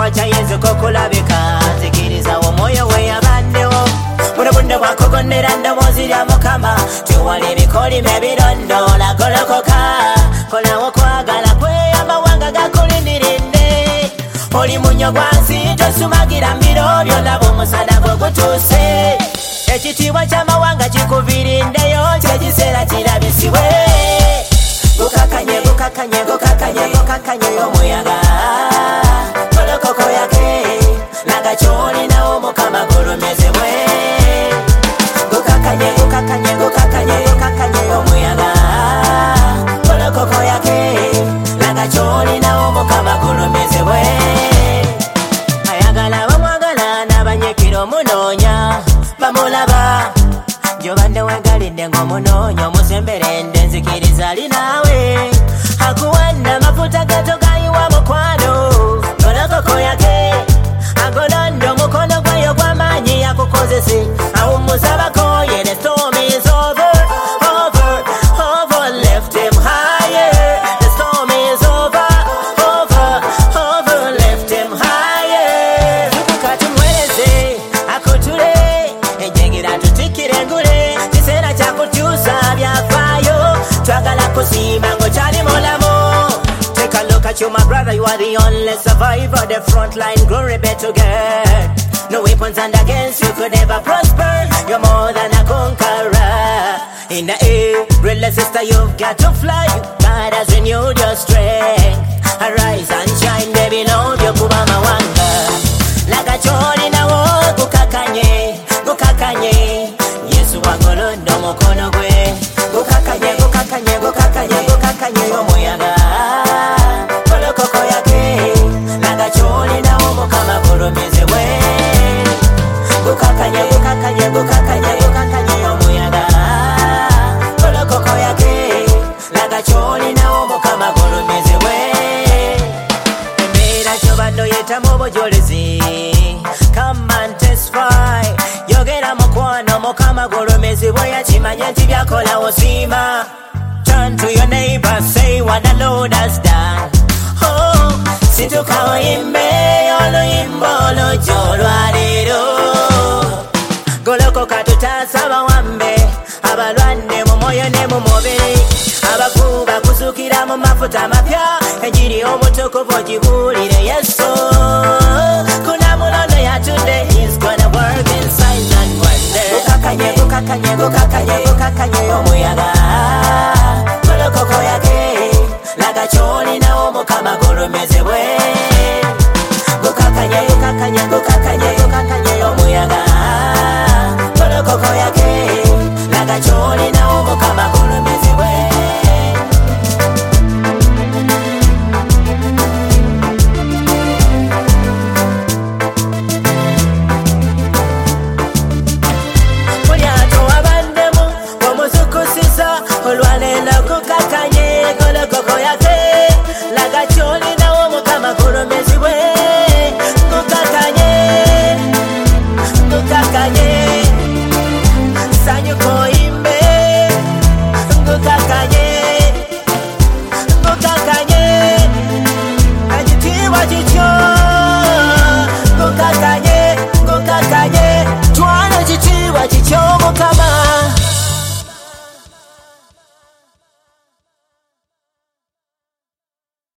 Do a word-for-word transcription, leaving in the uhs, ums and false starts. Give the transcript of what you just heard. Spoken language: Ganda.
wachayenzuko kulabika nzikiriza omwoyo we yabaddewo buno bunno bwakogonera ndowoozi lya mukama tiwali ebikolimo ebirondoola golokoka kolawo kwagala kwe amawanga gakulindirinde oli munyo gwa nsi tosumagira mbiro byolaba omusana gwe gutuuse ekitiibwa ky'amawanga kikuviirindeyo kyekiseera kirabisibwe gukakanye gukakanye gukakanye gukakanye omuyaga kolokoko yake laga kyolinawo mukama gulumizibwe gukakanye gukakanye gukakanye gukakanye omuyaga kolokoko yake laga kyolinawo mukama gulumizibwe ayagala bamwagala n'abanyekiro omunoonya bamulaba gyobadde wegalidde ng'omunoonya omusemberende nzikiriza ali naawe akuwadde amafuta gato gayiwa mukwano kolokoko yake agolonda omukono gwayo gw'amaanyi yakukozese awummuza abakoye the storm is over over over left him higher the storm is over over over left him higher tukuka tumwereze akutule ejengera tutikire ngule kiseera kyakukyusa byafaayo twagala kusiima ng'okyali mulamu. Take a look at you, my brother, you are the only survivor. The front line, glory be to God. No weapons and against you could ever prosper. You're more than a conqueror. In the air, brother, sister, you've got to fly. God has renewed your strength. Arise and shine, baby, Lord, you kuba mawanga. Laga chori na wo, gukakanye, gukakanye. Yesu wagolondo mukono gwe. Gukakanye, gukakanye, gukakanye, gukakanye, omuyaga. Kolokoko yake, laga chori na wo mukama gulumizibwe. Gukakanye, gukakanye, gukakanye, gukakanye, omuyaga. Kolokoko yake, laga chori na wo mukama gulumizibwe. Embeera kyobadde oyitamu obujolezi. Come and testify. Yogera mukwano mukama gulumizibwe yakimanye nti byakola osiima. Turn to your neighbor, say what the Lord has done. Oh, situka oyimbe oluyimba olujja olwaleero. Golokoka tutaasa abawambe abalwadde mu mwoyo ne mu mubiri abafu bakusukira mu mafuta amapya enjiri omutukuvu ogibuulire Yesu kuna mulondo yatudde he's gonna work in signs and wonders. Gukakanye gukakanye gukakanye gukakanye omuyaga kolokoko yake laga kyolinawo mukama gulumizibwe. Gukakanye gukakanye gukakanye gukakanye omuyaga kolokoko yake laga kyolinawo mukama gulumizibwe. Mulyato wabaddemu omuzukusiza olwaleero gukakanye kolokoko yake laga kyolinawo mukama gulumizibwe.